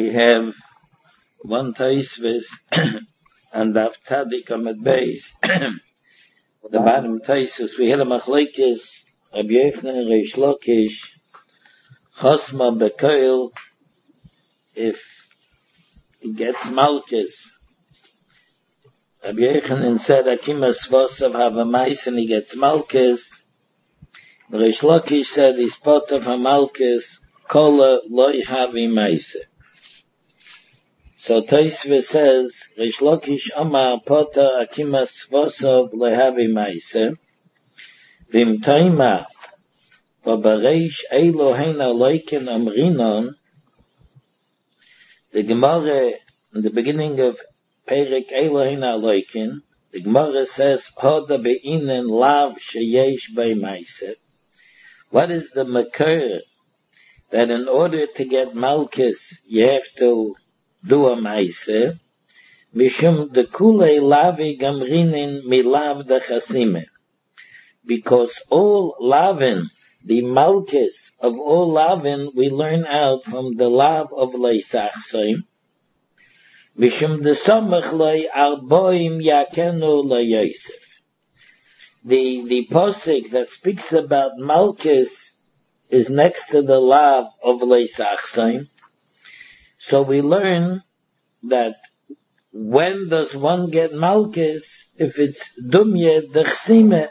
we have one Taisvis and Daf Tzadik Amid Beis. The bottom Taisvis, we had a Machlekes, Rabbi Yochanan Reish Lakish, Chosma Bekoil, if he gets Malchus. Rabbi Yochanan said, Akima Svosav have a mice and he gets Malchus. Reish Lakish said, he's pot of a Malchus, Kola Loi Havi Maise. So Taisve says, Reish Lakish Amar Pota Akima Svosov Lehavi Maise, Vim Taima, Vabareish Eloheina Leiken Amrinon, the Gemara, in the beginning of Perik Eloheina Leiken, the Gemara says, Hoda Be'inen Lav Sheyesh Bei Maise. What is the makar that in order to get Malchus, you have to do a Maise, Mishum de Kule Lavi Gamrinin Milav de Chasime. Because all Lavin, the Malchus of all Lavin, we learn out from the Lav of Leisachsoim. Mishum de Somach Lei Arboim Yakenu Le Yosef. The posik that speaks about Malchus is next to the Lav of Leisachsoim. So we learn that when does one get Malchus? If it's Dumye Dechsime.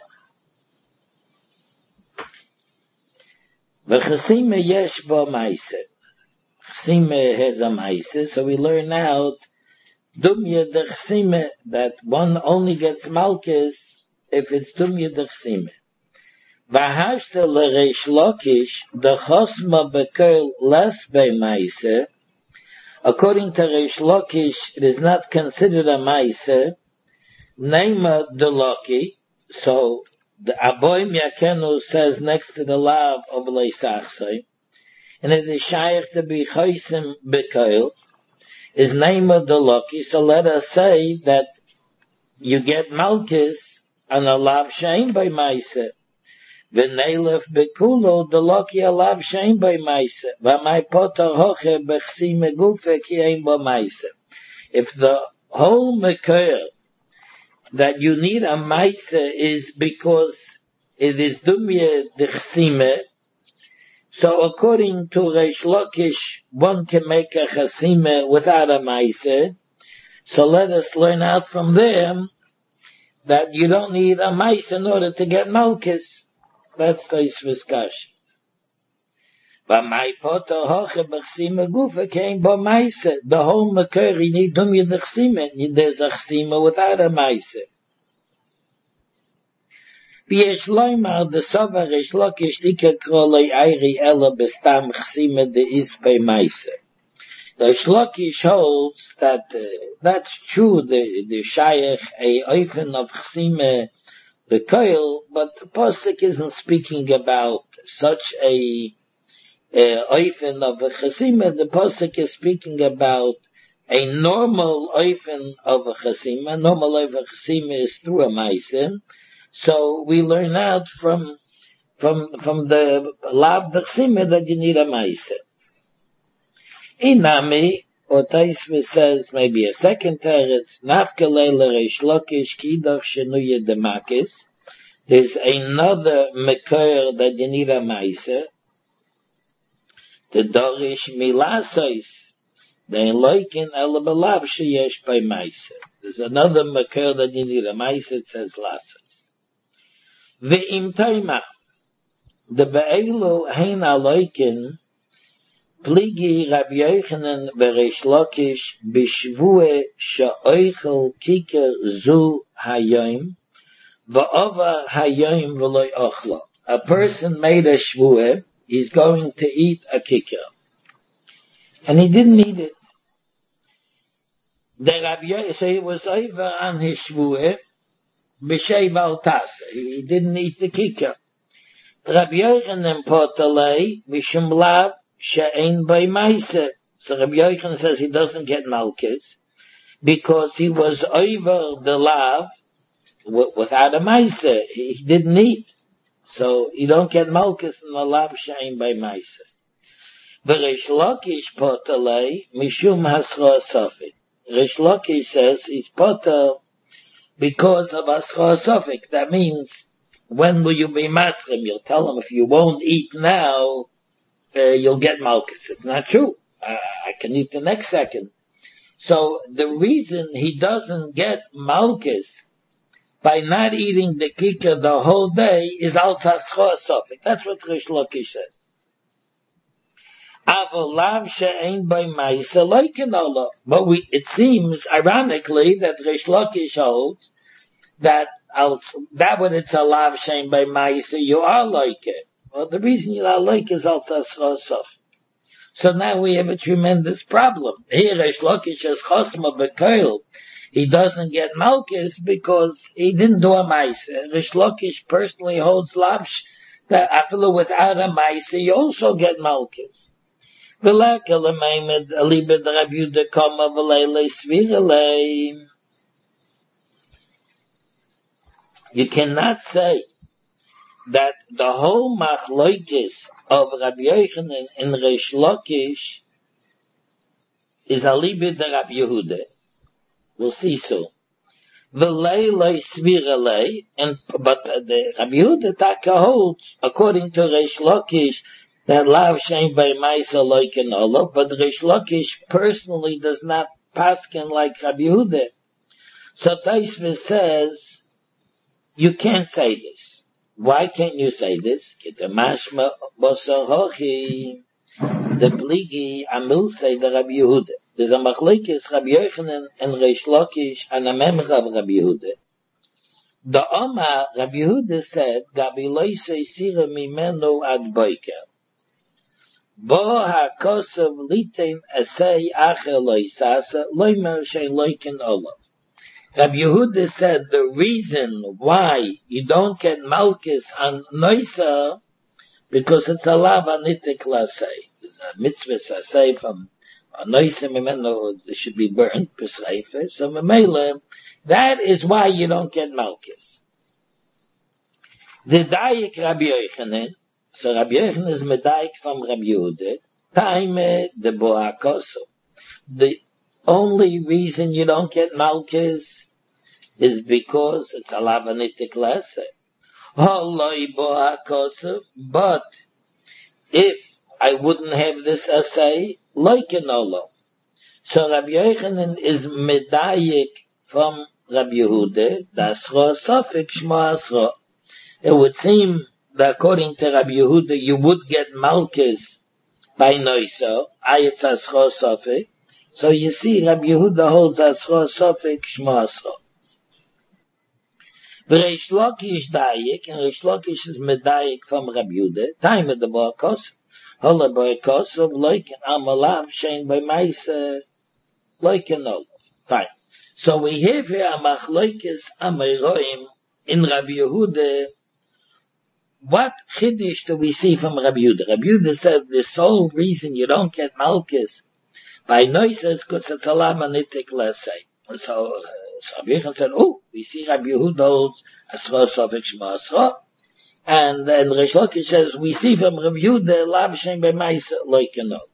V'chasime yesh bo Maise. Chsime has a Maise, so we learn out Dumye Dechsime, that one only gets Malchus if it's Dumye Dechsime. V'hashta l'reish Lakish, the chosma bekel les be Maise. According to Reish Lakish, it is not considered a Maise. Neima de Loki, so the Aboim Yakenu says next to the Lav of Leisachsai, and it is shaykh to be Chosim Bekoil, is Neima de Loki, so let us say that you get Malchus and a Lav Shein by Maise. V'neilef bekulo deloki alav shein by Maise. V'may poter hoche bechsime gufe ki ein bo Maise. If the whole makor that you need a Maise is because it is dumye dechsime, so according to Reish Lakish, one can make a chasime without a Maise. So let us learn out from them that you don't need a Maise in order to get Malchus. That's Taisvis Kash. But my poter hoche bechsime gufe came by Maise. The whole makor you need dumye dechsime. There's a chsime without a Maise. V'yesh loymar the sover Reish Lakish dike krolei eiri ela bestam chsime de is by Maise. Reish Lakish holds that that's true. The shaykh a oifen of chsime the koil, but the posuk isn't speaking about such a oifen of a chasima. The posuk is speaking about a normal oifen of a chasima. Normal oifen of a chasima is through a ma'aser. So we learn out from the lav the chasima that you need a ma'aser. Inami, or Taisvis says maybe a second teretz, Nafke Leila Reish Lakish Kidach Shenuye Demakis. There's another makor that you need a Maise. The Dorish Milasois. They Leikin Ela Belav Sheyesh by Maise. There's another makor that you need a Maise, it says Lasois. Ve'im Taima. The Be'elu Hein Aloikin Pligi Rabbi Yochanan Reish Lakish b'shvue she'oichel kiker zu hayom v'ova hayom v'loy ochlo. A person made a shvue, he's going to eat a kiker, and he didn't eat it. The Rabbi Yochanan, so he was over on his shvue b'shei baltasa. He didn't eat the kiker. Rabbi Yochanan potalei mishum lav she'ein by Maise. So Rabbi Yochanan says he doesn't get Malchus because he was over the lav without a Maise. He didn't eat. So you don't get Malchus in the lav she'ein by Maise. V'Reish Lakish potalei mishum haschor sofik. Reish Lakish says he's potal because of haschor sofik. That means, when will you be maschem? You'll tell him if you won't eat now, you'll get malchus. It's not true. I can eat the next second. So the reason he doesn't get malchus by not eating the kikar the whole day is al taschor sofik. That's what Reish Lakish says. But it seems, ironically, that Reish Lakish holds that when it's a lav shein by ma'isa, you are like it. Well, the reason you are like is al taschor sofik. So now we have a tremendous problem. Here, Reish Lakish has chosma b'koil. He doesn't get malchus because he didn't do a ma'isa. Reish Lakish personally holds lav that after without a ma'isa, you also get malchus. You cannot say that the whole machloikis of Rabbi Yochanan and Reish Lakish is alibi de Rabbi Yehuda. We'll see soon. But the Rabbi Yehuda Taka holds, according to Reish Lakish, that lav shein by ma'isa loiken olav, but Reish Lakish personally does not paskin like Rabbi Yehuda. So Taisva says, you can't say this. Why can't you say this? The mashma bosar hochi, the pligi amil say the Rabbi Yehuda. There's a machlekes Rabbi Yochanan and Reish Lakish and a memra of Rabbi Yehuda. The Oma Rabbi Yehuda said, Gabi loisei sira mimenu ad boiker. Bo ha-kosov litem esei acher loisasa, loimer shein loiken olav. Rabbi Yehuda said the reason why you don't get malchus on noisa, because it's a lav anitik lasei. There's a mitzvah sasei from a noisa mimeno, it should be burnt, pesreife, so memele, that is why you don't get malchus. The dayik Rabbi Yochanan, so Rabbi Yochanan is medayik from Rabbi Yehuda, taime de boakoso. The only reason you don't get malchus is because it's a lavanitic lesson. Holoi boakoso, but if I wouldn't have this essay, like an olo. So Rabbi Yochanan is medayik from Rabbi Yehuda, dasro sofik shmo asro. It would seem that according to Rabbi Yehuda, you would get malchus by noiso, ayetz asro sofik. So you see, Rabbi Yehuda holds asro sofik shmo asro. Reish Lakish dayik, and Reish Lakish is medayik from Rabbi Yehuda, time of the boakos, hola boakos of like an amalav shein by maisa, like an olav. Fine. So we have here a machlokes amayroim in Rabbi Yehuda. What chiddush do we see from Rabbi Yehuda? Rabbi Yehuda said the sole reason you don't get malchus by noises because it's a lamanitic, let's say. So Rabbi Yehuda said, we see Rabbi Yehuda holds asro sofik shmo asro, and then Reish Lakish says we see from Rabbi Yehuda lav shein b'maisa like an olav.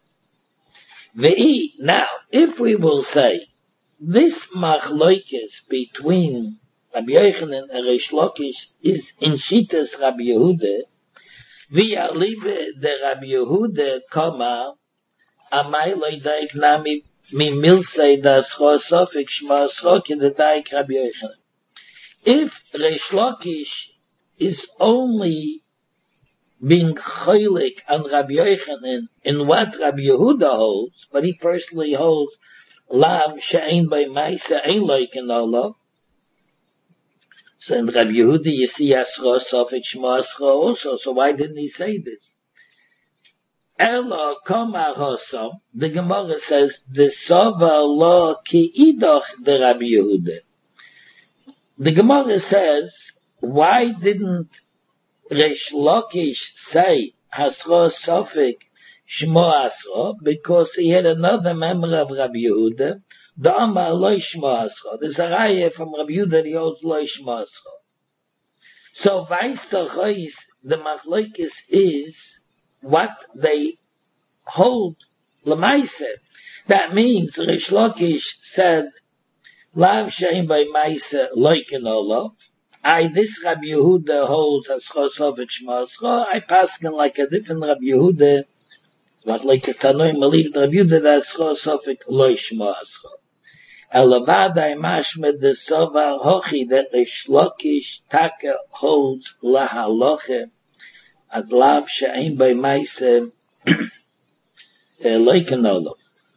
Now, if we will say this machlokes between Rabbi Yochanan and Reish Lakish is in Shitas Rabbi Yehuda, via libe de Rabbi Yehuda, amai loidaik nami mi milsei das chosofik shma asro ki the daik Rabbi Yochanan. If Reish Lakish is only being cholik on Rabbi Yochanan in what Rabbi Yehuda holds, but he personally holds lav she'ein by ma'isa ein loiken olav. So in Rabbi Yehuda you see asro sofik shmo asro also. So why didn't he say this? Elo koma hosam. The Gemara says the sova lo ki idoch de Rabbi Yehuda. The Gemara says, why didn't Reish Lakish say asro sofik shmo asro? Because he had another member of Rabbi Yehuda, the Amar lo shmo asro. There's a raya from Rabbi Yehuda that he holds lo shmo asro. So, the machlokes is what they hold lemaise. That means Rish Lakish said, Lav shein by maise loiken olo. This Rabbi Yehuda holds as chosov et shmascha. I paskin like a different Rabbi Yehuda, but like a Tanoim believe Rabbi Yehuda that's chosov et loy shmascha. Elabada mashmed the sovar hochi that Rish Lakish taka holds lahaloche at lav shein by maise loiken olo.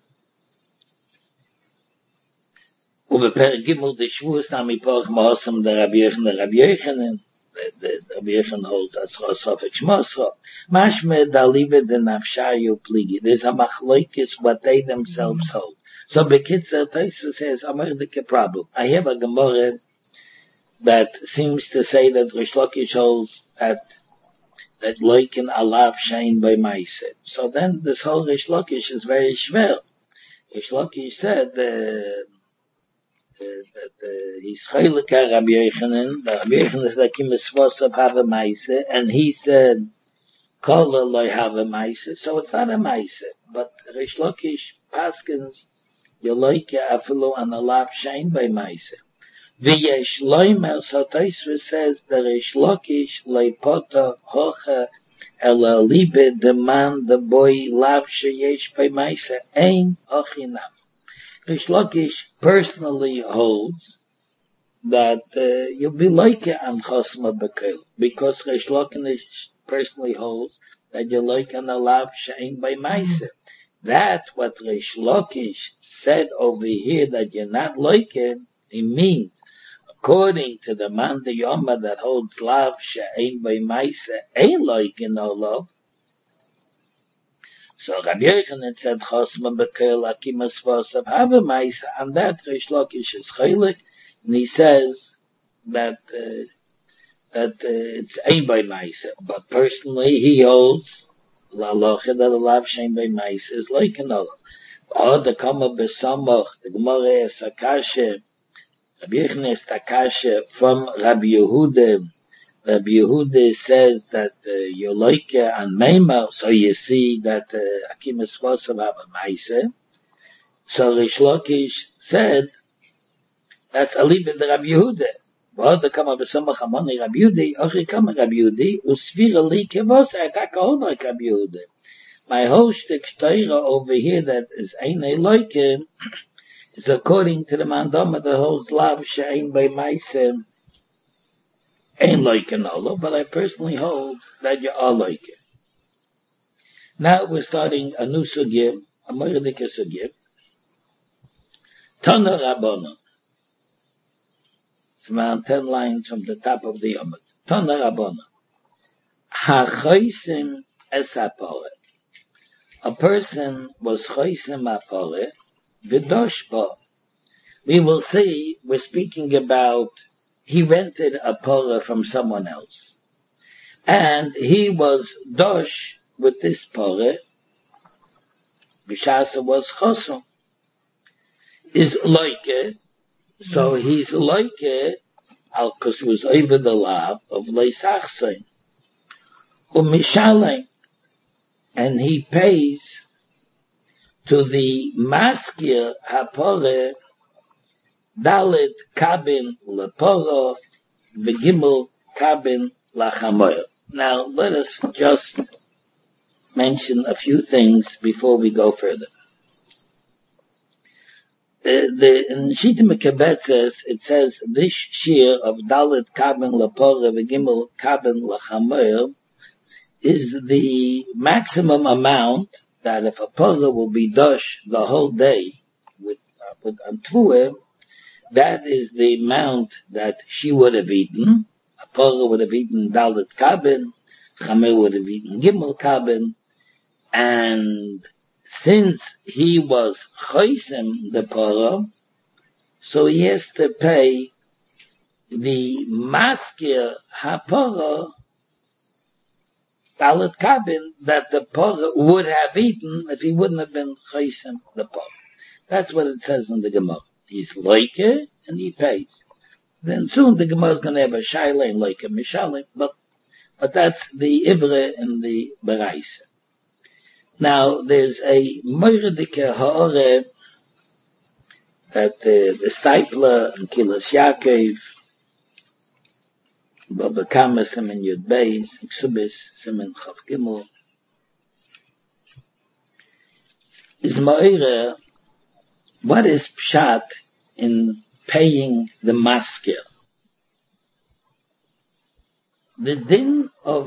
ובפרק ג' דשבוס נמי פרק מאוסם דרבי יוחנן, רבי יוחנן holds as chosov et shmascha. Mashme dalive de nafshayu pligi. There's a machloikis what they themselves hold. So Bekitzer Tosfos says, Amerdike problem. I have a Gemara that seems to say that Rish Lakish holds that loiken alav shein by maise. So then this whole Rish Lakish is very schwer. Rish Lakish said that he's chaylik Rabbi Yochanan. Rabbi Yochanan is like him svos of have a maise, and he said kol loy have a maise. So it's not a maise, but Rish Lakish paskins yoloike afilu an alav shein by maise. V'yesh loimer, so Tosfos says the Rish Lakish leipota hocha ela libe the man the boy lav sheyesh by maise ein ochinam. Rish Lakish personally holds that you'll be like an chosma bekel, because Rish Lakish personally holds that you're like an alav shein by maise. That's what Rish Lakish said over here, that you're not like it. It means, according to the man the Yoma that holds lav shein by maise, ain't like in no love. So Rabbi Yochanan said chosma bekel akima svos of have a maise, and that Rish Lakish is chaylik, and he says that it's ein by maise. But personally, he holds la loche that a lav shein by maise is like an olav. Or the kama besamach, the Gemara is akashe, Rabbi Yochanan is akashe from Rabbi Yehuda. Rabbi Yehuda says that Yoloike and Meimar, so you see that Akim Esvosav have a Maise. So Rish Lakish said, that's a little bit the Rabbi Yehuda. But the Kama B'Samach Amoni Rabbi Yehuda, Ochi Kama Rabbi Yehuda, Usvira Li Kevosa, Ataka Hol like Rabbi Yehuda. My whole shtick Shtoira over here that is Ein Eloike is according to the Mandama that holds Lav She'ein by Maise. Ain't like an Allah, but I personally hold that you are like it. Now we're starting a new sugya, a Moradika sugya. Tana Rabbana. It's around 10 lines from the top of the Yomad. Tana Rabbana. Ha-choisim es ha-pore. A person was choisim ha-pore, v'dosh bo. We will see, we're speaking about he rented a pora from someone else. And he was dosh with this pora. Bishasa was chosom. Is loike. So he's loike, because he was over the lav of leisachsein. Umishalem. And he pays to the maskir hapore Dalet kabin leporo, v'gimel kabin lachamoyer. Now let us just mention a few things before we go further. In Shita Mekabetzes, it says this shear of Dalet kabin leporo, v'gimel kabin lachamoyer is the maximum amount that if a pora will be dosh the whole day with Antuah, that is the amount that she would have eaten. A pora would have eaten Dalet kabin, Chamer would have eaten Gimel kabin, and since he was choisim the pora, so he has to pay the maskir hapora Dalet kabin that the pora would have eaten if he wouldn't have been choisim the pora. That's what it says in the Gemara. He's like it, and he pays. Then soon the Gemara is going to have a shaila and like a mishalim, but that's the ivre and the beraisa. Now, there's a Moiredike Ha'ore that the Stipler and Kilas Yaakov, Baba Kama Simen Yud Beis, Ksubis Simen Chav Gimel, is Moire, what is Pshat in paying the masker? The din of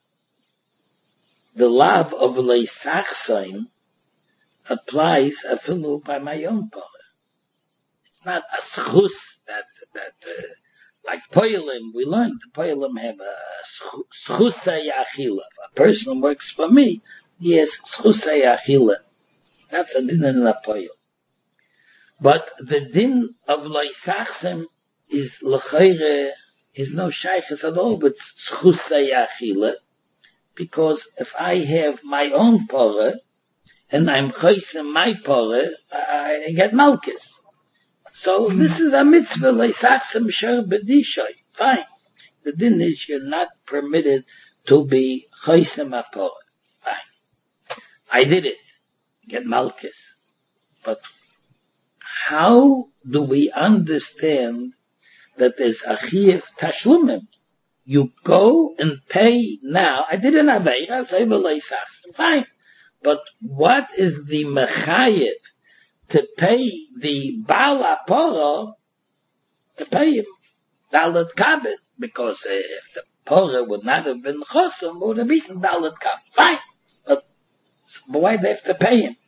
the love of Leisachsoim applies afilu by my own parah. It's not a schus that like Poilim, we learned Poilim have a schusay achila. A person works for me, he has schusay achila. That's a din in the Poil. But the din of Leisachsim is l'chayre, is no shaykhs at all, but schusay achila. Because if I have my own parah, and I'm chaysim my parah, I get malchus. So this is a mitzvah, leisachsim sher b'dishoy. Fine. The din is you're not permitted to be chaysim a parah. Fine. I did it. Get malchus. But how do we understand that there's a chiyuv tashlumim? You go and pay now. I did an aveira, I'll say leisachsim. Fine. But what is the mechayev to pay the Baal HaPorah, to pay him Dalet Kabin? Because if the Porah would not have been Chosom, would have beaten Dalet Kabin. Fine. But why do they have to pay him?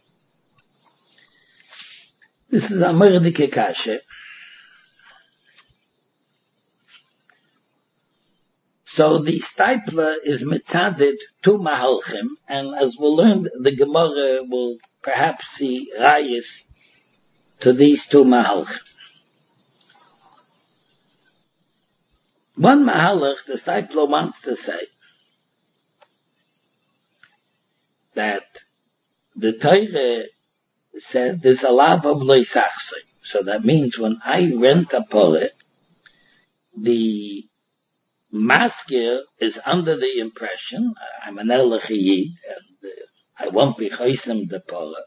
This is a Mordike Kashe. So the Stipler is mitzaded to Mahalchim, and as we'll learn, the Gemara will perhaps see rayas to these two Mahalchim. One Mahalach, the Stipler wants to say that the Torah said there's a lav of leisachsoi. So that means when I rent a porah, the masker is under the impression, I'm an Erlich Yid, and I won't be chaysim the porah.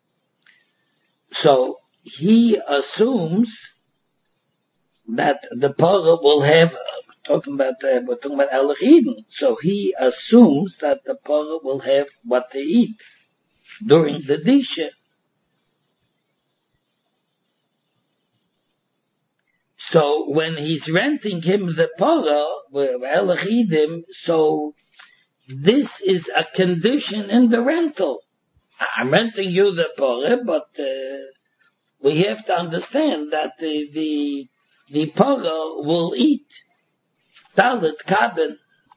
So he assumes that the porah will have, we're talking about Erlich Yidin, so he assumes that the porah will have what they eat during the disha. So when he's renting him the parah, so this is a condition in the rental. I'm renting you the parah, but we have to understand that the parah will eat Dalet Kabin.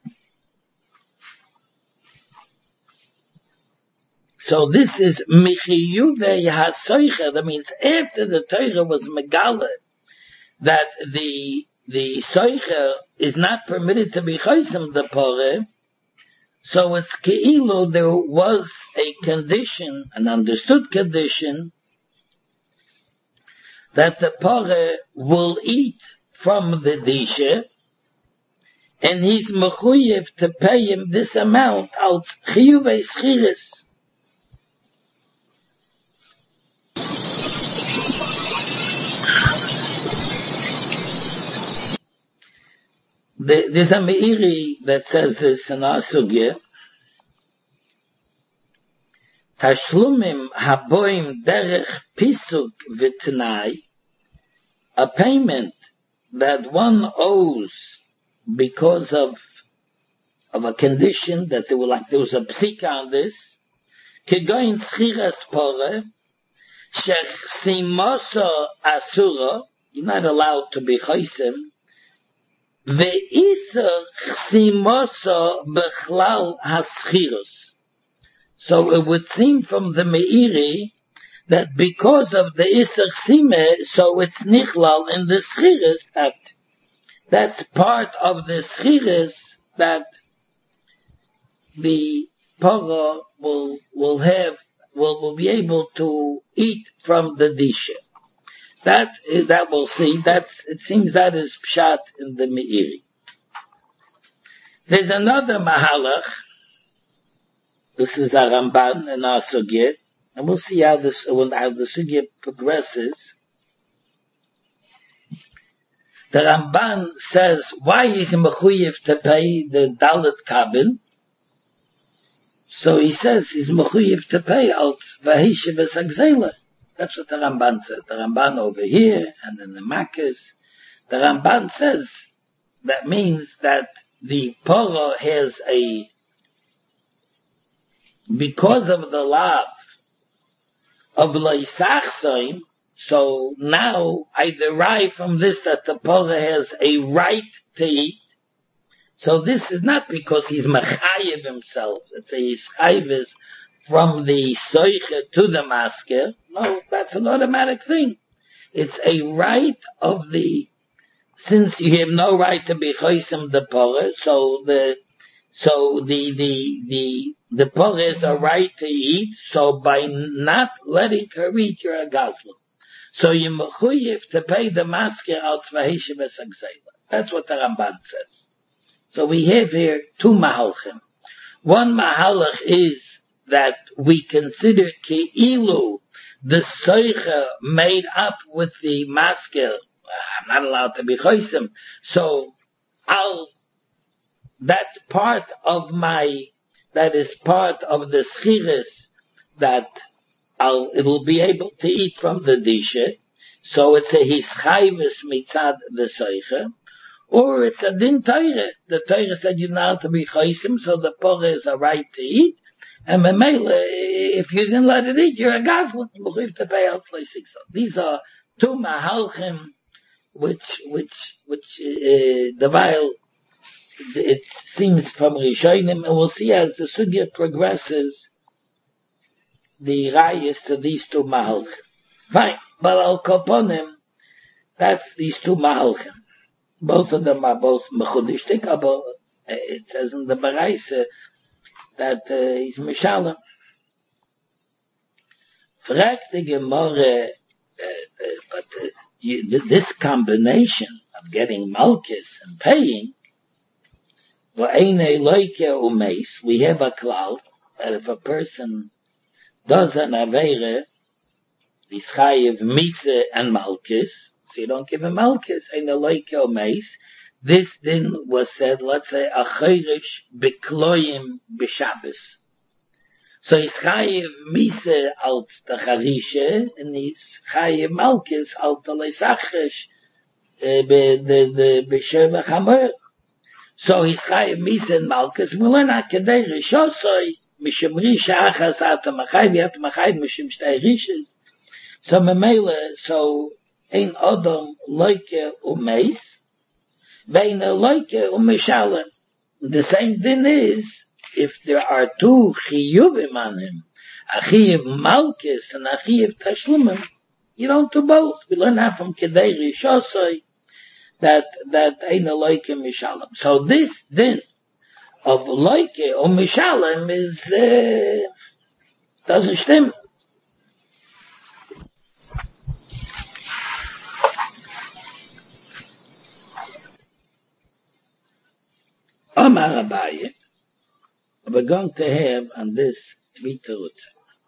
So this is Michiyuve HaSoicher. That means after the Torah was Megala, that the soicher is not permitted to be chaysim the poreh, so it's ke'ilu there was a condition, an understood condition, that the poreh will eat from the disha, and he's mechuyev to pay him this amount out chiyuvei schiris. There's a Meiri that says this in our sugya. Tashlumim haboim derech pisuk v'tnai, a payment that one owes because of a condition that there was a psika on this. Kegoin schiras poreh, shechsimosa asura, you're not allowed to be chaysim. Ve'isa chsimosa bechlal haschirus. So it would seem from the Meiri that because of the isa chsime, so it's nichlal in the schirus, that's part of the schirus that the parah will be able to eat from the disha. That we'll see. It seems that is pshat in the Meiri. There's another mahalach This is a Ramban in our Sugya, and we'll see how the Sugya progresses. The Ramban says, why is he mechuyev to pay the Dalet Kabin? So he says he's mechuyev to pay out Vahisha v'Sagzela. That's what the Ramban says. The Ramban over here, and in the Makkos, the Ramban says that means that the Poro has because of the love of Loisachsoim, so now I derive from this that the Poro has a right to eat. So this is not because he's mechayev himself. It's a yischayev from the soiche to the masker. No, that's an automatic thing. It's a right of since you have no right to be chosim the Poro, so the Poro has a right to eat, so by not letting her eat, you're a gazlan. So you're mechuyev to pay the masker al tzvahisha v'sagzela. That's what the Ramban says. So we have here two mahalchim. One mahalach is that we consider keilu, the soicha made up with the masker. I'm not allowed to be chosim. So that is part of the schiris that it will be able to eat from the dishe. So it's a hischayvis mitzad the soicha. Or it's a din Torah. The Torah said you're not to be chosim, so the Poro has a right to eat. And Memele, if you didn't let it eat, you're a gazlan. You have to pay out slicing. These are two mahalchim, which the while it seems from Rishonim, and we'll see as the sugya progresses, the rayas to these two mahalchim. Fine, but al koponim, that's these two mahalchim. Both of them are both mechudishtik, but it says in the Baraisa that he's mishalem. Fragt the Gemara, but this combination of getting malchus and paying, we have a klal that if a person does an aveire, he's chayiv mise and malchus, so you don't give him malchus, ein loike umeis. This then was said, let's say, a chayrish bekloyim b'Shabbos. So he's chayiv mise als the charishe, and he's chayiv malchus als the leisachish b'Sheva Chamor. So he's chayiv mise and malchus. We learn akadei rishosoi mishum risha achas atamachai. We have to machai mishum shtei rishes. So memele, so ein odom loike umeis. Vein loike umeshalem. The same thing is, if there are two chiyuvim on him, a chiyuv malchus and a chiyuv tashlumim, you don't do both. We learn that from Kedei Rishosai, that ain't a loike mishalem. So this din of loike or mishalem is, doesn't stem. Omar Abaye, we're going to have on this three terutz.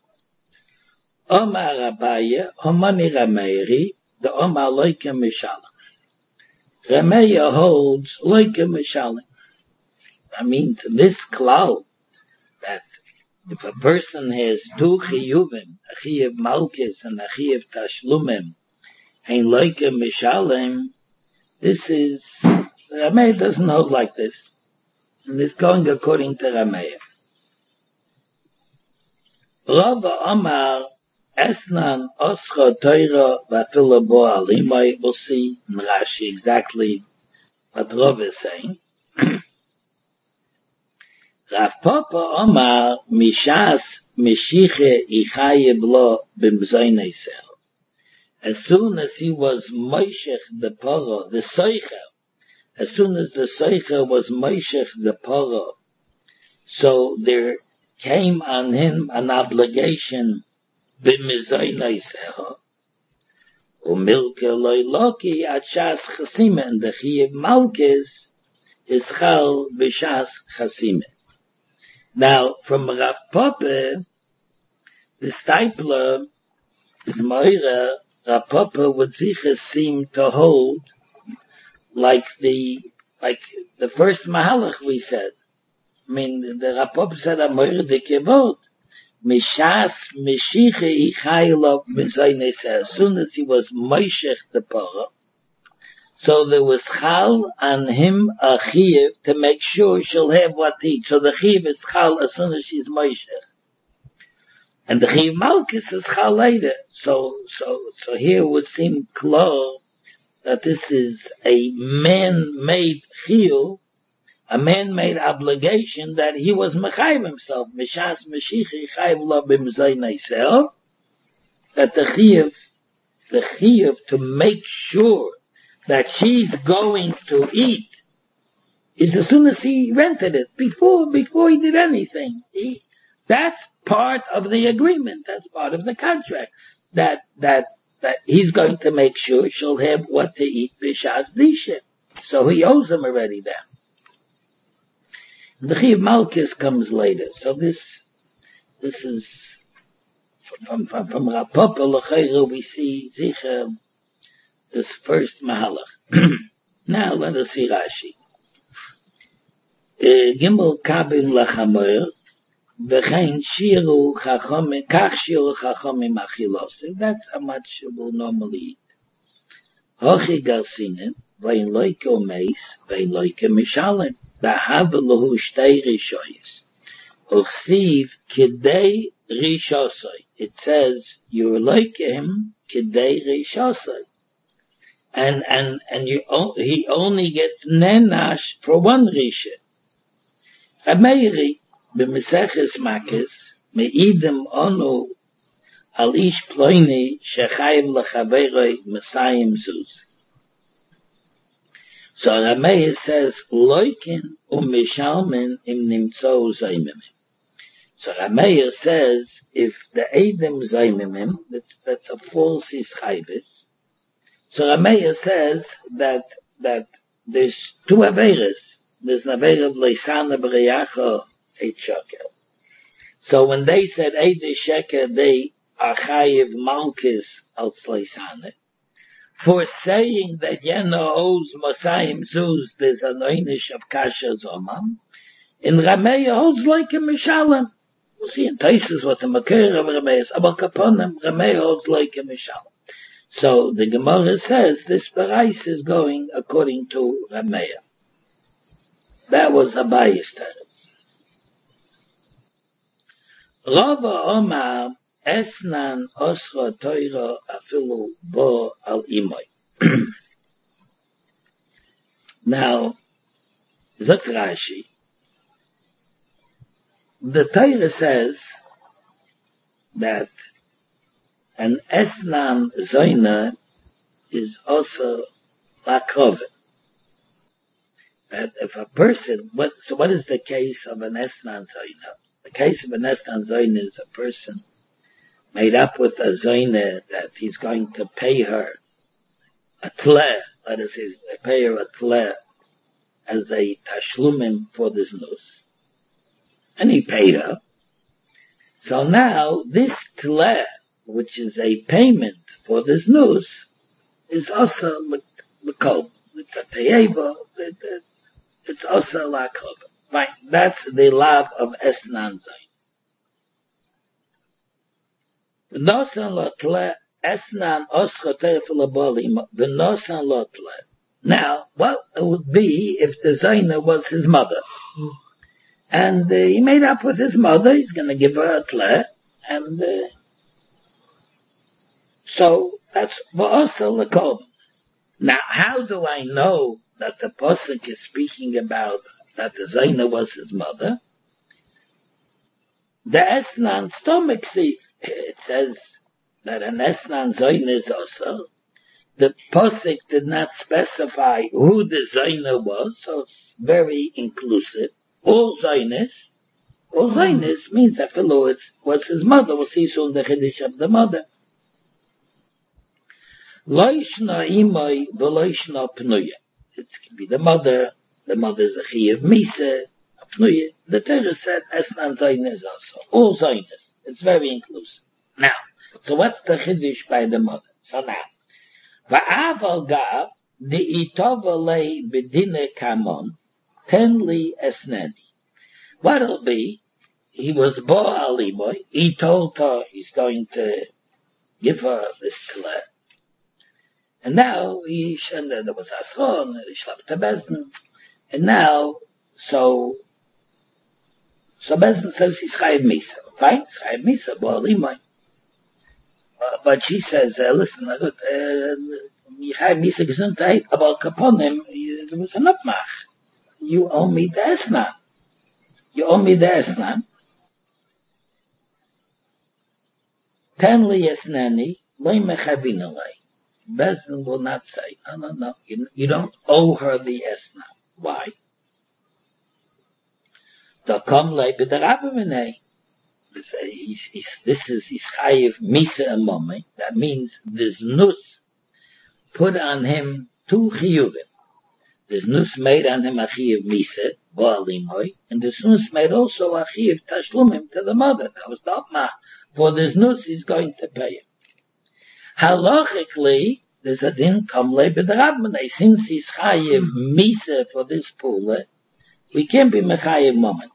Omar Abaye, Omani Rameiri, the Omar loike mishalem. Rameya holds loike mishalem. I mean, to this cloud, that if a person has two chiyuvim, a chiyuv malchus and a chiyuv tashlumim, and loike mishalem, this is, Rameya doesn't hold like this. And it's going according to Rameya. Rava Omar Esnan Oscha Teira Vatula Bo Alimai. We'll see in Rashi exactly what Rava is saying. Rav Papa Omar Mishas Mishiche Ichaye Blo Bimzoinesel. As soon as he was Moishech the Poro, the Soicher, as soon as the Soicher was Moishech the Poro, so there came on him an obligation b'mizoyneiseh u'milke loyloki at shas chasime, and the chiyuv malchus is chal b'shas chasime. Now, from Rav Papa, the Stipler is Moira. Rav Papa would sicher seem to hold like the first Mahalach we said. I mean, the Rav Papa said Moira de Kevot. Mishas Mishiche Ichaylov Mizayneh, as soon as he was Moishech the Parah, so there was Chal on him a Chiyuv to make sure she'll have what to eat. So the Chiyuv is Chal as soon as she's Moishech. And the Chiyuv Malkus is Chal later. So here it would seem clear that this is a man-made Chiyuv, a man-made obligation that he was Mechayiv himself. Mishas Meshichi Chayiv Lo B'Mzayneh, that the Chiyuv to make sure that she's going to eat is as soon as he rented it, before he did anything. That's part of the agreement, that's part of the contract, that he's going to make sure she'll have what to eat b'shas disha. So he owes him already that. The Chiv Malkus comes later. So this is from Rav Papa L'Chayra we see Zicha this first Mahalach. Now let us see Rashi. Gimel Kabin Lachamoyer V'chein Shiru Chachomim Kach Shiru Chachomim Achilosim. That's how much you will normally eat. Hochi Garsinen V'in Loike Omeis V'in Loike Mishalim V'hav Lahu Shtei Rishoyes Uchsiv Kidei Rishosoi. It says you're like him Kidei Rishosoi. And he only gets nenash for one risha. Ameiri b'meseches makis me'idim onu al ish ploini shechayim lechaveroi mesayim zuz. So Rameir says loikin u'mishalmin im nimtzo zaymimim. So Rameir says if the edim zaymimim, that's a false ischayvis. So Rameir says that there's two Averas. There's an Aver of Leisana B'Reyacha, 8 shekel. So when they said 8 shekel, they are Chayiv Malkis al Leisana. For saying that Yena owes Mosayim Zuz, there's an Einish of Kasha Zomam. In Rameir holds like a Mishalim. We'll see in Taisus what the Makir of Rameir is. Abal Kaponim, Rameir holds like a Mishalim. So the Gemara says this Barais is going according to Rameir. That was Abaye's teretz. Rava Omar Esnan Osra Toira Afilu Bo Al Imoy. Now, Zok Rashi, the Torah says that an Esnan Zoyna is also Lakrove. That if a person, what is the case of an Esnan Zoyna? The case of an Esnan Zoyna is a person made up with a Zoyna that he's going to pay her a tle, let us say, pay her a tle as a tashlumim for this nus. And he paid her. So now this tle, which is a payment for this news, is also l'kol. It's a peyeva, it's also l'kol. Right, that's the love of Esnan Zayin. V'nosan lotle, Esnan oscha teifel abolim, v'nosan lotle. Now, what it would be if the Zayna was his mother? And he made up with his mother, he's going to give her a tle, and so that's also l'kol. Now, how do I know that the Pasuk is speaking about that the Zayna was his mother? The Esnan stomach, see, it says that an Esnan Zayna is also. The Pasuk did not specify who the Zayna was, so it's very inclusive. All Zaynas means that fellow was his mother. We'll see soon the Chiddush of the mother. Loishna imay v'loishna pnuya. It can be the mother. The mother is a chiyav misa. No, the Torah said Esnan Zoynes also. All Zoynes. It's very inclusive. Now, so what's the Chiddush by the mother? So now, Va'aval Gav, the Itovale Bedine Kamon, Tenli Esneni. What'll be, he was Bo Alimoy, he told her he's going to give her this kler. And now, there was Asron, he slept to Bezdin, and now, so Bezdin says he's Chayiv Misa. Fine, he's Chayiv Misa, Bo Alimoy. But she says, listen, Chayiv Misa Gesundheit, about Kaponim, there was an upmach. You owe me the Esnan. You owe me the Esnan. Tenli Esneni, Loi Mechavin Alei. Bezdin will not say, no, you don't owe her the Esnan. Why? Da kom lei b'derabbenei. This is Chayiv Misa and Momi. That means there's nus put on him two chiyuvim. There's nus made on him a Chayiv Misa, Bo'alimoy, and there's nus made also a Chayiv Tashlumim to the mother. That was the upmach. For this nus he's going to pay him. Halachically, there's a din kom lei b'derabbenei. Since he's Chayiv Misa for this pula, we can't be mechayiv moment.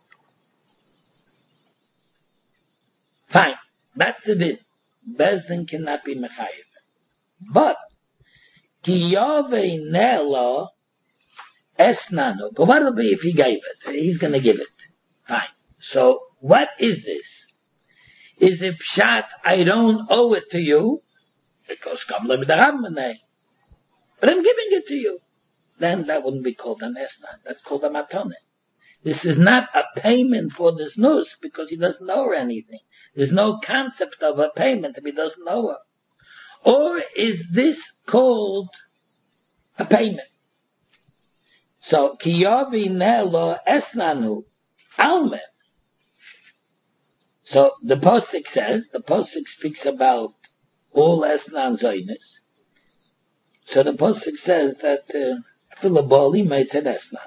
Fine, that's the din. Bezdin cannot be mechayiv. But kiyove nelo esnano. But what'll be if he gave it? He's going to give it. Fine. So what is this? Is it pshat? I don't owe it to you because kam leb'darabmanei. But I'm giving it to you. Then that wouldn't be called an esnan. That's called a matone. This is not a payment for this nus because he doesn't owe her anything. There's no concept of a payment if he doesn't owe her. Or is this called a payment? So, kiyavi nelo esnanu alme. So, the Posuk speaks about all esnan zoynes. So the Posuk says that, afilu boli may say esnan.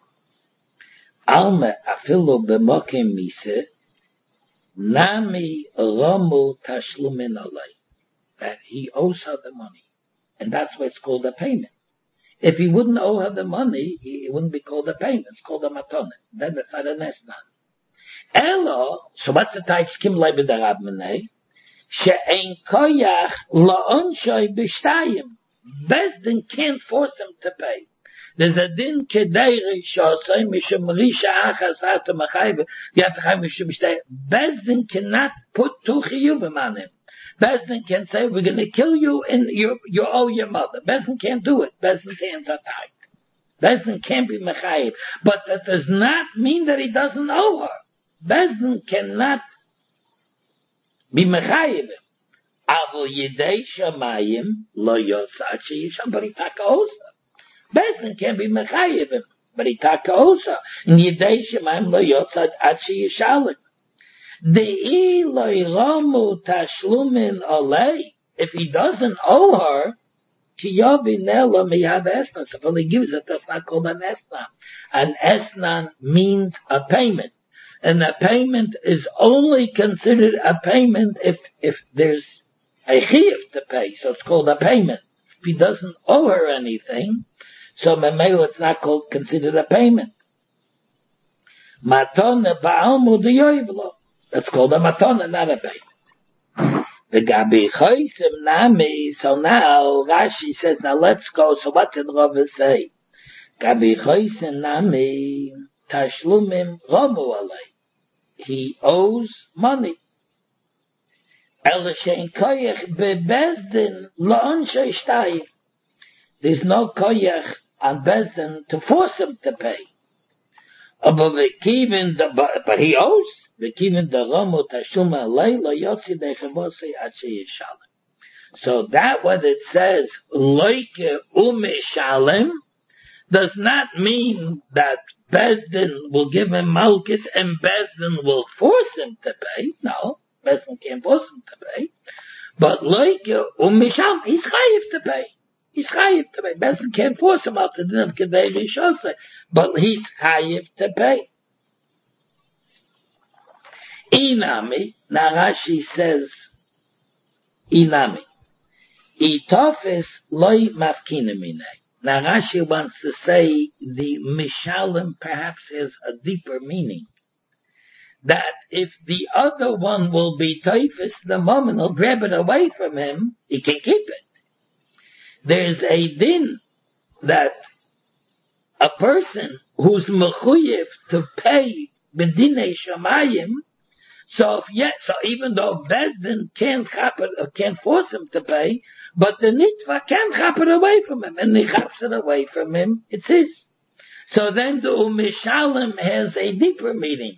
Alme afilu b'mokim mise, nami romu tashlumin alay. That he owes her the money. And that's why it's called a payment. If he wouldn't owe her the money, it wouldn't be called a payment. It's called a matone. Then it's not an esnan. Elo, so what's the type skim lei b'derabmenei? She'ein koyach la'onshoy b'shtayim. Bezdin can't force him to pay. There's a din kedei shosay mishum risha achas atu machayve yatachayv mishum b'shtayim. Bezdin cannot put two chiyuvim on him. Bezdin can say, we're going to kill you and you owe your mother. Bezdin can't do it. Bezdin's hands are tied. Bezdin can't be mechayiv. But that does not mean that he doesn't owe her. Bezdin cannot be mechayiv. Avol yidei shamayim lo yotza ad sheyishal, but he taka owes her. Bezdin can't be mechayiv him, but he taka owes her. And yidei shamayim lo yotza ad sheyishal. The iloiramu tashlumin olei. If he doesn't owe her, kiyobi nelo miyav esnan. So if he gives it, that's not called an esnan. An esnan means a payment. And a payment is only considered a payment if there's a chiyuv to pay. So it's called a payment. If he doesn't owe her anything, so memelo it's not considered a payment. Matone ba'almu diyoivlo. That's called a matona, not a payment. The Gabi Choisim Nami. So now Rashi says, now let's go. So what did Rava say? Gabi Choisim Nami Tashlumim Romu Alei. He owes money. Elishein Koyach beBezdin Lo'onshe Shtayim. There's no Koyach on Bezdin to force him to pay. But he owes. So that what it says, loike umeshalem, does not mean that Bezdin will give him malchus and Bezdin will force him to pay. No, Bezdin can't force him to pay. But loike umeshalem, he's chayiv to pay. He's chayiv to pay. Bezdin can't force him out to din of kedei v'shosei, but he's chayiv to pay. Inami, now Rashi says, Inami. Itofis loy mafkinamine. Now Rashi wants to say the Mishalim perhaps has a deeper meaning. That if the other one will be Taifis, the moment he'll grab it away from him, he can keep it. There's a din that a person who's mechuyev to pay b'dinei shamayim, so even though Bezdin can't force him to pay, but the Nitva can chop it away from him, and he chops it away from him, it's his. So then the Umishalim has a deeper meaning.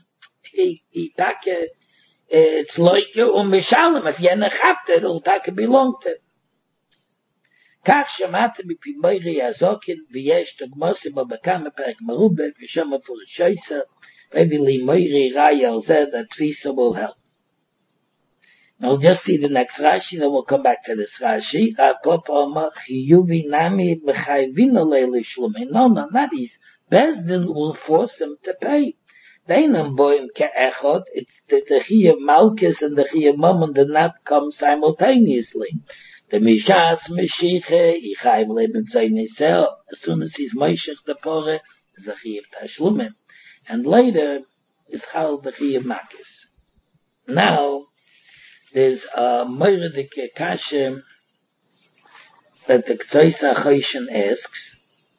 It's like Umishalim, if you chapped it, it'll belong to him. כך שמעתי מפי מוירי הזוקן, ויש דוגמוסים בכמה פרק מרובה, ושם מפורשייסה, והביא לי מוירי ראי על זה, that Tvisa will help. Now we'll just see the next Rashi, then we'll come back to this Rashi. Rav Papa Omar, Chiyuvi nami mechayvin alei l'shlumei. No, not he's. Bezdin will force him to pay. Deinam boim ke'echot, it's the Chiyuv Malkus and the Chiyuv Mammon did not come simultaneously. The Mishas Meshiche, Ichayv Lebim Zaynisel, as soon as he's Meshach the Pore, is a Chiyuv Tashlumim. And later, is Chal the Chiyuv Makis. Now, there's a Meiredike Kashem that the Ktsois HaChoshen asks.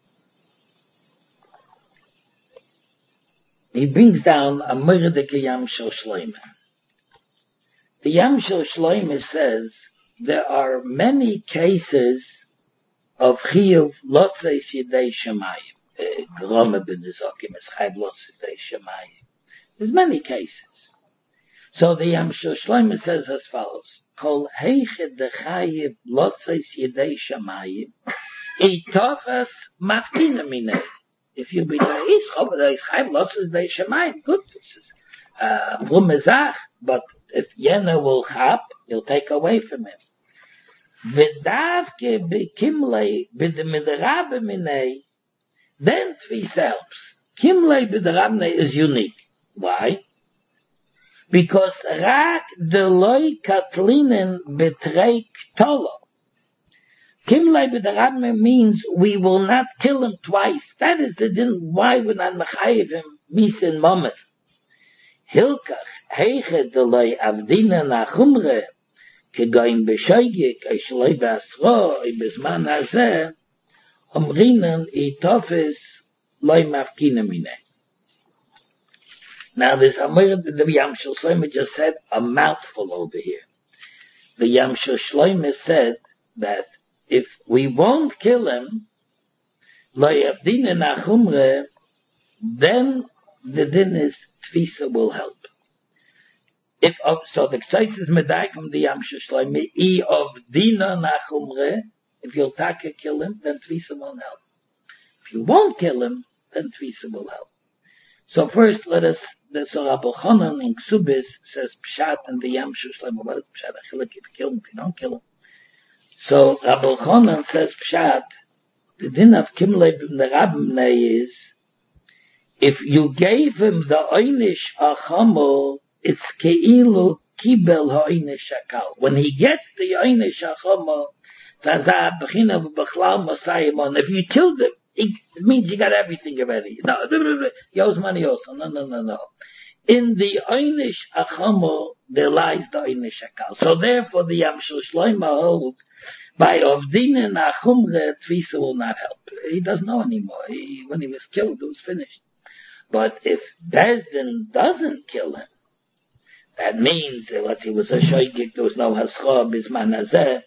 He brings down a Meiredike Yam Shel Shloimeh. The Yam Shel Shloimeh says, there are many cases of Chiyuv Lotzeis Yedei Shemayim. Grome ben Nizokim is Chayv Lotzeis Yedei Shemayim. There's many cases. So the Yam Shel Shloimeh says as follows: Kol Heichet de Chayv Lotzeis Yedei Shemayim Itofas Mafkina Minei. If you be there, is Chayv Lotzeis Yedei Shemayim. Good. This is but if Yena will chap, he'll take away from him. V'davke b'kimlei b'd'midrabe minei, then Tvisa helps. Kimlei b'd'rabne is unique. Why? Because rak deloi katlinen b'trei ktolo. Kimlei b'd'rabne means we will not kill him twice. That is the din why we're not mechayev him misin moment. Hilkach heiche deloi avdina nachumre כגויים בשייגק, אשלוי בעשרו, בזמן הזה, אומרינן, תופס, לא מפקינה מיני. Now this the Yam Shel Shloimeh just said a mouthful over here. The Yam Shel Shloimeh said that if we won't kill him, lo yavdina nachumre, then the din is Tvisa will help. If so, the Ktsois is medai from the Yam Shel Shloimeh, of Dina Nachumre, if you'll kill him, then Tvisa won't help. If you won't kill him, then Tvisa will help. So first, so Rabbi Chonon in Ksubis says Pshat and the Yam Shel Shloimeh. What is Pshat? Achilek, if you kill him, if you don't kill him. So Rabbi Chonon says Pshat, the din of Kimlei b'Rabimnei is, if you gave him the Oynish Achamo, it's keilu kibel ha'oinish shakal. When he gets the oinish ha'chomo, zazah b'china v'b'chlal masayimon. If you killed him, it means you got everything already. No, yos money also. No. In the oinish ha'chomo, there lies the oinish shakal. So therefore, the Yam Shel Shloimeh holds by Ovdina Nachumre, Tvisa will not help. He doesn't know anymore. When he was killed, it was finished. But if Bezdin doesn't kill him, that means that he was a shoygik, there was no haschah bisman hazeh.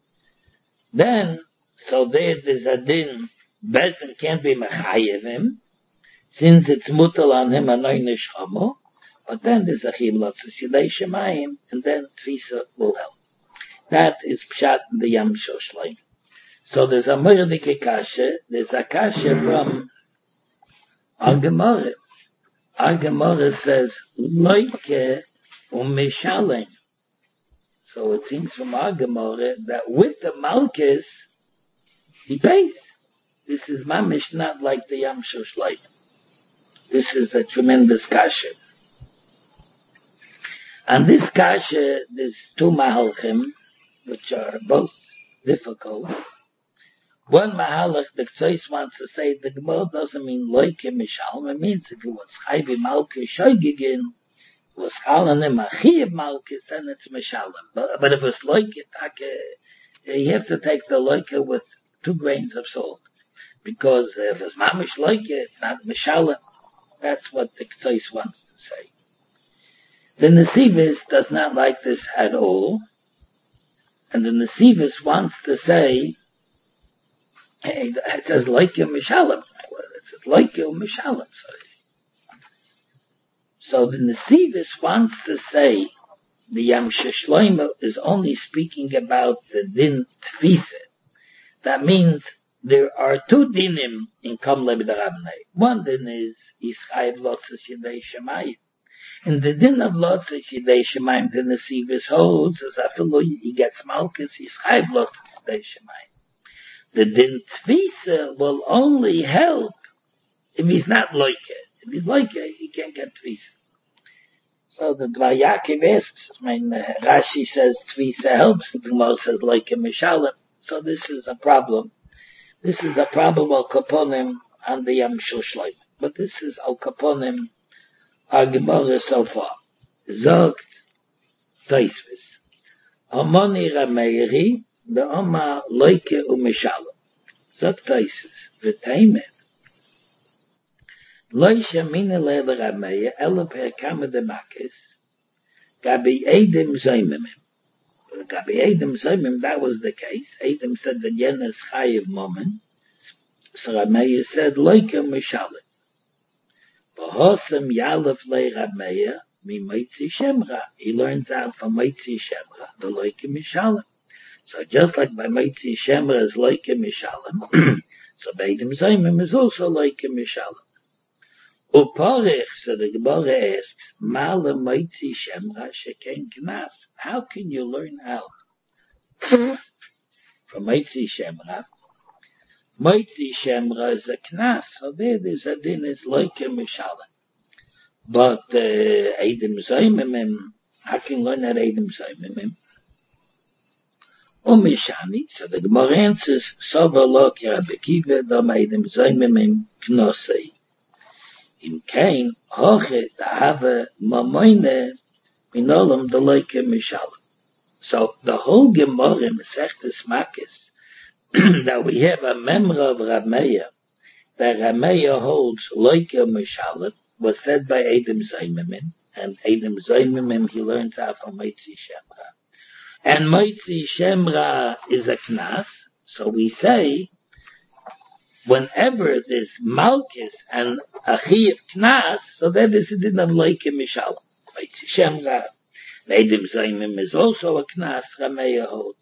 Then, so there's a din, Bezdin can't be mechayev him, since it's mutal on him a noinish chamo, but then there's a chiyuv lotzeis yedei shemayim, and then Tvisa will help. That is pshat in the Yam Shel Shloimeh. So there's a Meiredike kasha, there's a kasha from Gemara. Gemara says, loike Umishalem. So it seems from our Gemara that with the Malkus, he pays. This is mamish not like the Yam Shel Shloimeh. This is a tremendous kasha. And this kasha, there's two mahalchim, which are both difficult. One mahalach, the Ktsois wants to say, the Gemara doesn't mean loike mishalem, it means if it was chayvi malke shoygigin, was chalanim achiv malkis, then it's mishalem. But if it's loike, you have to take the loike with 2 grains of salt. Because if it's mamish loike, it's not mishalem. That's what the Ktsois wants to say. The Nesivis does not like this at all. And the Nesivis wants to say, hey, it says loike mishalem. It says loike mishalem. So the Nesivis wants to say the Yamshe Shloimo is only speaking about the din tfise. That means there are 2 dinim in Kamle B'Darabnei. One din is Yischayev Lotzes Yidei Shemayim. In the din of Lotzes Yidei Shemayim, the Nesivis holds, as Afilu he gets Malkus, Yischayev Lotzes Yidei Shemayim. The din tfise will only help if he's not loike. If he's loike, he can't get tfise. So the Dvar Yaakov asks, Rashi says tfise helps, the Gemara says loike mishalem. So this is a problem. This is a problem al kaponim and the Yamshel Shloim. But this is al kaponim our Gemara so far. Zogt Tosfos. Amoni Rameiri be'oma loike u'mishalem. Zogt Tosfos. V'teimet. Loisha mina le'el Rameir ela per kama de makis gabi edim zoymimim. Gabi edim zoymim, that was the case. Edim said that yen is chayiv moment. So Rameir said loike mishalem. V'hosem yalef le Rameir mi Moitzi Shemra. He learns out from Moitzi Shemra the loike mishalem. So just like by Moitzi Shemra is loike mishalem, so Beidim Zoymim is also loike mishalem. Uparich, so the Gemara asks, Mala Moitzi Shemra sheken knas. How can you learn out from Moitzi Shemra? Moitzi Shemra is a knas, so there's a din is loike mishalem. But Eidim Zoymim, how can you learn that Eidim Zoymim? Umishani, so the Gemara answers, Sova lo ki Rabbi Kiva dam Eidim Zoymim knosei. In Cain, hoche dahave mamoine minolam de loike mishalem. So the whole Gemara in Masechtes Makis that we have a memra of Rav Meir, that Rav Meir holds loike mishalem, was said by Eidim Zoymim, and Eidim Zoymim he learns out from Moitzi Shemra. And Moitzi Shemra is a knas, so we say, whenever there's Malkis and Achiv Knas, so that is a din of loike mishalem. Moitzi Shemra, Eidim Zoymim is also a Knas, Rameir holds.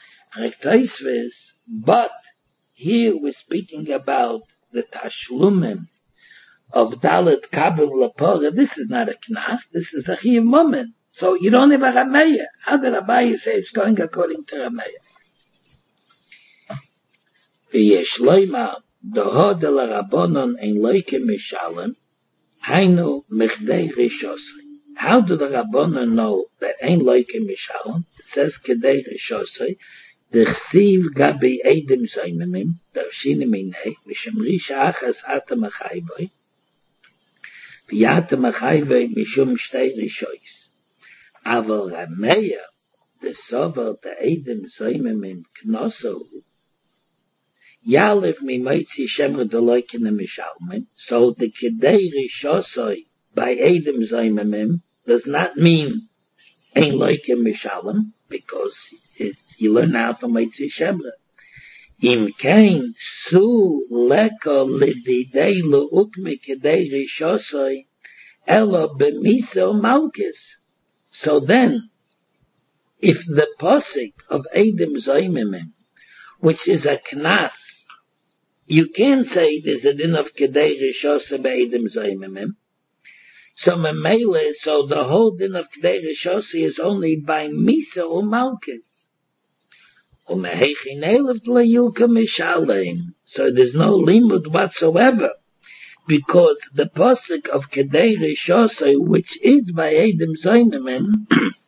But here we're speaking about the Tashlumim of Dalet Kabel Lapora. This is not a Knas, this is a Achiv Moment. So you don't have a Rameir. How did Abaye say it's going according to Rameir? V'yesh loima doho de la Rabbanon ein loike mishalem hainu mechdei rishosei. How do the Rabbanon know that ein loike mishalem? It says kedei rishosei d'chsiv gabi eidim zoymimim darshini minei mishem risha achas atam achayvoi v'yatam achayvoi mishum shtei rishois. Aval Rameir the sover the eidim zoymimim knosou Yalev mi Moitzi Shemra de loike mishalem. So the kedei rishosei by Eidim Zoymimim does not mean ein loike mishalem, because you learn now from Moitzi Shemra. Im kain su leko lididei leukme kedei rishosei elo b'miso malkis. So then, if the posik of Eidim Zoymimim, which is a knas, you can't say there's a din of kedei rishosei b'eidim zoymimim. So memele, so the whole din of kedei rishosei is only by misa or malchus. Umehechin elef le'yulka mishalem. So there's no limud whatsoever because the pasuk of Kedei Rishosai, which is by Eidim Zoynemen,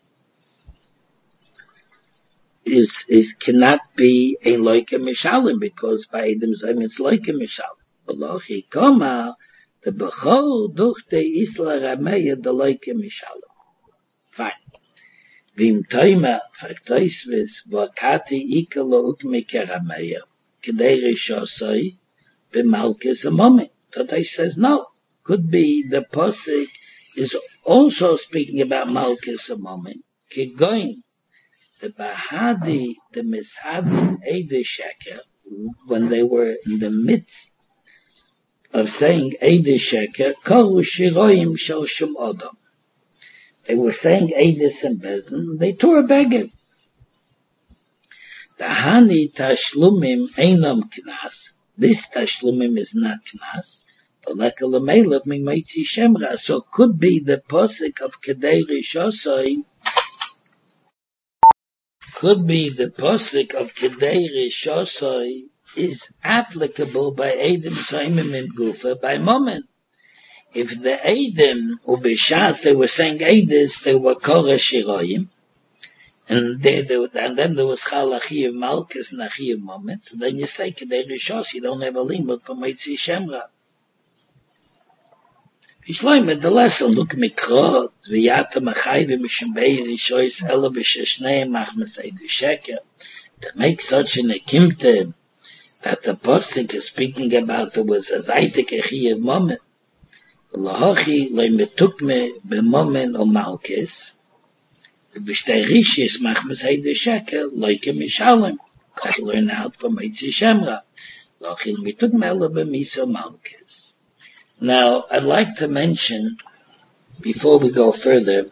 is cannot be a like a mishalim, because by Eidim Zoynemen it's like a mishalim. Alochi Koma, the Bechol Duchte Isla Rameya, the like a mishalim. Fine. Vim Toima, Faktoisvis, Vakati Ikalo Ukmike Rameya, Kedei Rishosai, B'malkis a moment. Tatai says no. Could be the posik is also speaking about malkis a moment. Keep going. The Bahadi, the Mishadim Eide Sheker, when they were in the midst of saying Eide Sheker, Kol Shiroim Shel Shum Odom. They were saying Eidis and Bezin, they tore a beggar. The Hani Tashlumim Einam Knas. This Tashlumim is not Knas. So could be the posik of Kedei Rishosai, is applicable by Eidim Soimim in Gufa by moment. If the Eidim Ubishas, they were saying Eidis, they were Korah Shiroyim, and then there was Chalachi of Malkus and Achi of Moment, so then you say Kedei Rishos, you don't have a limit for Meitzi Shemra. Ishloim, the lesson, look mikrot, v'yata machayve mishambei rishois ela b'sheshnei machmas eidu sheker. To make such an ekimte, that the posting is speaking about, there was a zaytik echiyev moment. V'lahochi loy metukme b'momen o malkes, v'shtei rishis machmas eidu sheker, loike mishalem. I learn out from Eitzi Shemra. V'lahochi loy metukme ela b'miso malkes. Now, I'd like to mention, before we go further,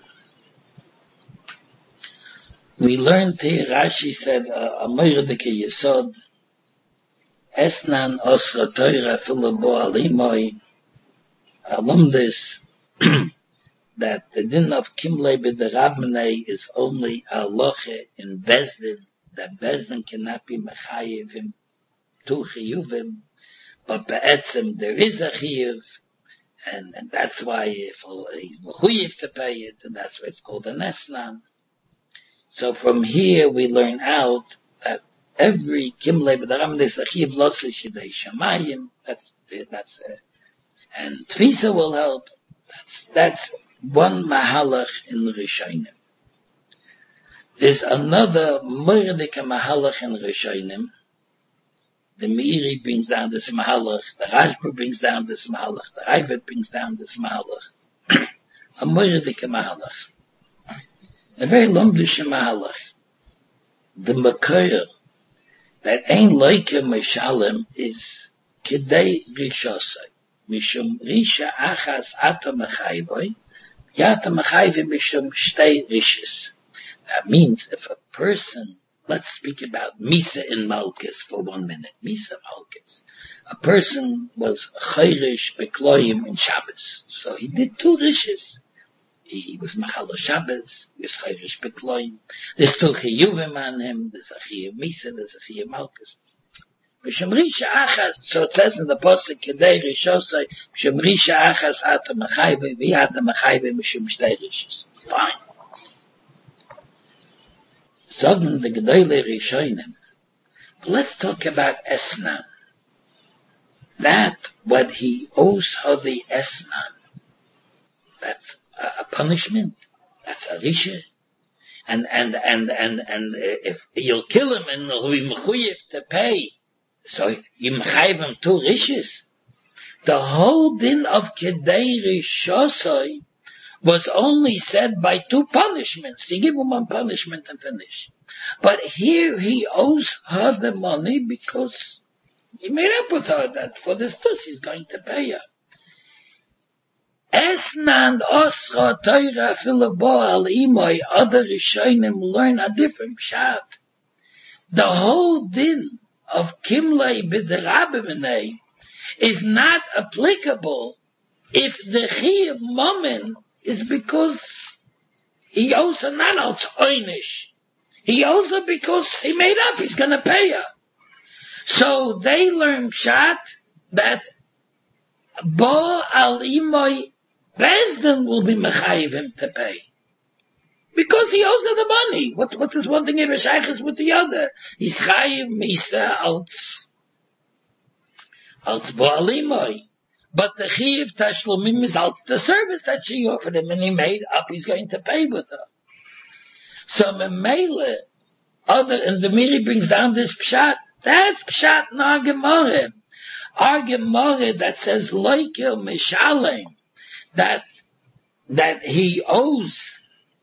we learned here, Rashi said, Amoyrdike Yesod, Esnan Osra Teira Filabo Alimoy, Alumdis, that the din of Kimle B'derabmene is only a loche in Bezdin, that Bezdin cannot be mechayiv him, tu chiyuvim, but be'etzem there is a chiyuv, and that's why if he's mechuyev to pay it, and that's why it's called an esnan. So from here we learn out that every kimle b'daram is a chiyuv lotzei shidei shamayim. That's and tfisa will help. That's one mahalach in Rishonim. There's another mordika mahalach in Rishonim. The Meiri brings down this mahalach, the Rashba brings down this mahalach, the Ravid brings down this mahalach. A mordika mahalach. A very lumdish mahalach. The Makir, that ain't like a Meshalem, is Kedei Rishosai. Mishum Risha Achas Ata Mechayvoi, Yata Mechayvoi Mishum Shtei Rishis. That means if a person, let's speak about Misa in Malkus for 1 minute. Misa Malkus. A person was Chayrish Bekloyim in Shabbos. So he did 2 Rishis. He was Machalo Shabbos, he was Chayrish Bekloyim. There's 2 Chiyuvim on him, there's a Chiyav Misa, there's a Chiyav Malkus. Mishemrisha Achas, so it says in the Pasuk, Kedei Rishosai, Mishemrisha Achas Ata Mechayve, V'yata Mechayve Mishum Shtei Rishis. Fine. Sagen the Gedolei Rishonim. Let's talk about Esnan. That, what he owes her the Esnan, that's a punishment, that's a Risha. And if you'll kill him and he'll be mechuyev to pay, so you mechayev him 2 Rishis. The whole din of Kedei Rishosai was only said by 2 punishments. You give him 1 punishment and finish. But here he owes her the money because he made up with her that for this tuss he's going to pay her. Esnan Osra Teira Filabo Al Imoy, other Rishonim learn a different pshat. The whole din of Kimlei B'derabimene is not applicable if the Chiyav Momen is because he owes her not als Oynish. He owes her because he made up, he's gonna pay her. So they learn pshat that Bo al imoy, Bezdin will be mechayiv him to pay. Because he owes her the money. What's this one thing in Shaykhis with the other? He's chayiv misa als bo al imoy. But the chiv tashlumim is out the service that she offered him, and he made up he's going to pay with her. So Memele, and the Miri brings down this pshat. That's pshat in our Gemara. Our Gemara that says loikil mishalem, that he owes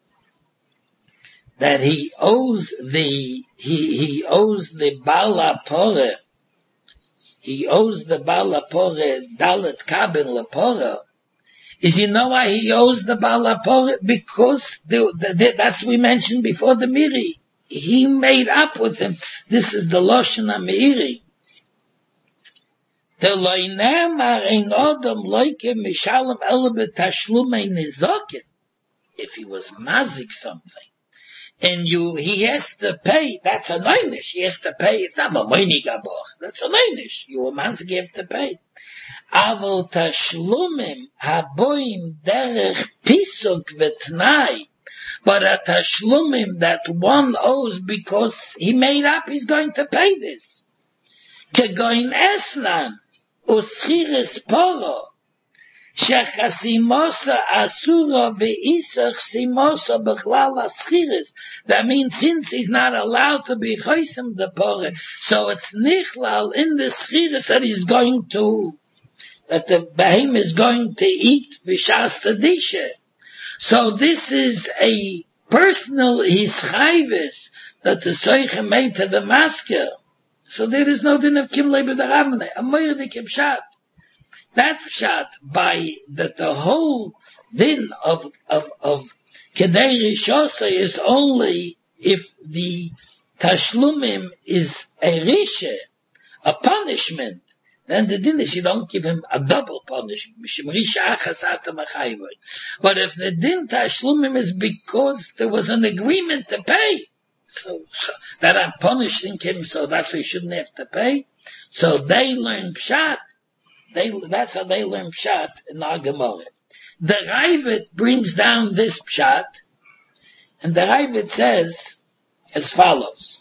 the Bala Pore. He owes the Bala Pore Dalet Kabin Lepora. Is you know why he owes the Bala Pore? Because that's we mentioned before the Miri. He made up with him. This is the Lashon HaMeiri. The loinamar ein Adam loike mishalem ele betashlume nizakim. If he was mazik something, and he has to pay, that's a neinish. He has to pay. It's not a moini gaboch. That's a neinish. You a man's give to pay. Aval tashlumim haboim derech pisuk v'tnai. But a tashlumim that one owes because he made up he's going to pay this. Kegoin esnan uschiris poro. Shechasimosa asura ve'isach simosa b'chlal aschiris. That means since he's not allowed to be chosim the pore, so it's nichlal in the schiris that he's going to, that the behem is going to eat v'shas tadisha. So this is a personal hischayvis that the Soicha made to the masker. So there is no din of Kim Leber Daravane. A moyer de Kipshat. That's pshat by that the whole din of Kedei Rishosa is only if the Tashlumim is a rishe, a punishment. Then the din is you don't give him a double punishment. But if the din tashlumim is because there was an agreement to pay, so that I'm punishing him, so that's why he shouldn't have to pay. So they learn pshat. That's how they learn pshat in our Gemara. The Ravid brings down this pshat, and the Ravid says as follows.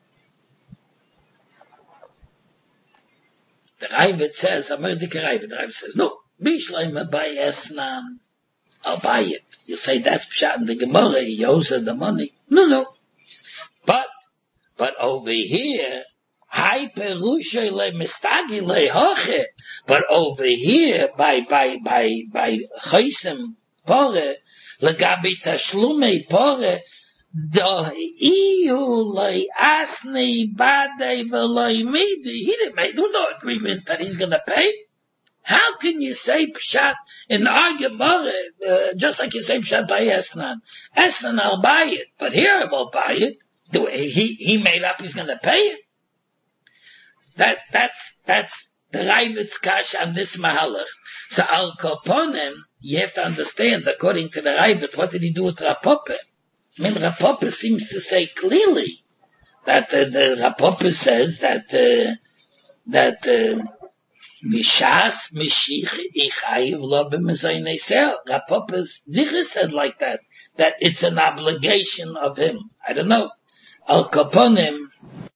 The Ravid says, the Ravid says, no, Bishleim by Esnan, I'll buy it. You say that's pshat in the Gemara, he owes her the money. No. But over here, but over here, by Chaysim Pore, Legabi Tashlume Pore, he didn't make no agreement that he's going to pay. How can you say pshat in our Gemara, just like you say pshat by Esnan? Esnan, I'll buy it, but here I won't buy it. He made up he's going to pay it. That's the Ravid's kash on this mahalach. So al koponim, you have to understand, according to the Ravid, what did he do with Rapope? I mean, Rapope seems to say clearly that the Rapope says that mishas mishich ichayiv lo b'mezayinei sel. Rapope's zichur said like that it's an obligation of him. I don't know. Al Kaponim,